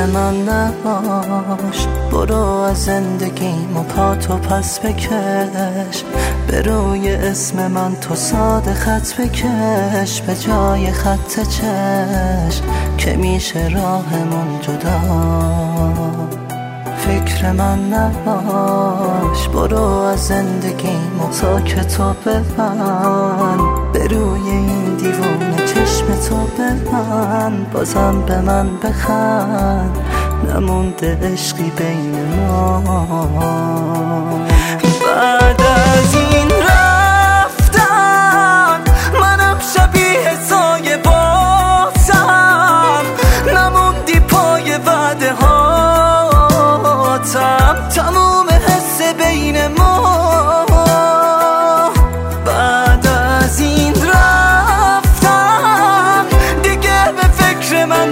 فکر من نباش، برو از زندگیمو پاتو پس بکش، به روی اسم من تو ساده خط بکش، به جای خط چشم که میشه راهمون جدا. فکر من نباش، برو از زندگیمو ساکتو ببند، به روی این دیوونه چشم تو ببند، بازم به من بخند، نمونده عشقی بین ما. بعد از این رفتن منم شبیه سایه بازم، نموندی پای وعده هاتم، تموم حس بین ما. بعد از این رفتن دیگه به فکر من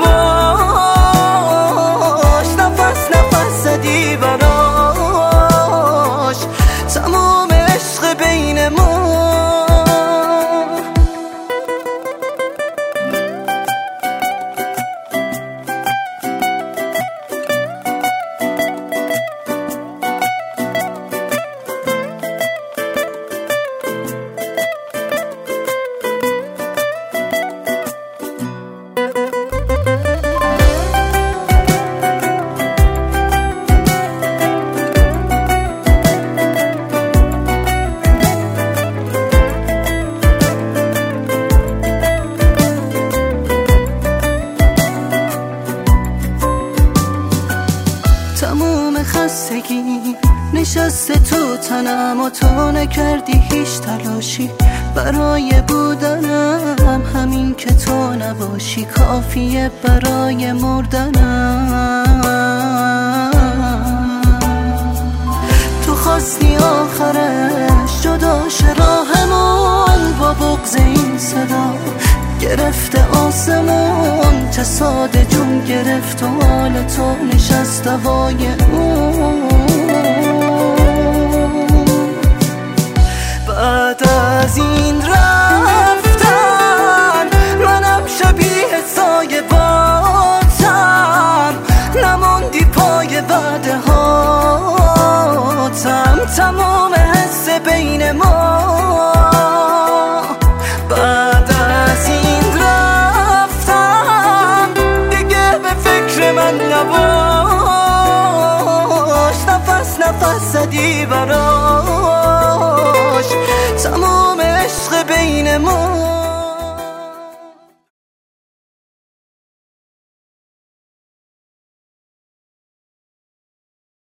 نباش، نفس نفس زدی براش، تموم عشق بین ما. تموم خستگی نشسته تو تنم و تو نکردی هیچ تلاشی برای بودنم، همین که تو نباشی کافیه برای مردنم. تو خواستی آخرش جداش راهمون، با بغض این صدا گرفته آسمون، چه ساده جون گرفت و حال تو نشست دوای اون. بعد از این رفتن منم شبیه سایه بازم، نموندی پای وعده هاتم، تمام حس بین ما. بعد از این رفتن دیگه به فکر من نباش، نفس نفس زدی براش،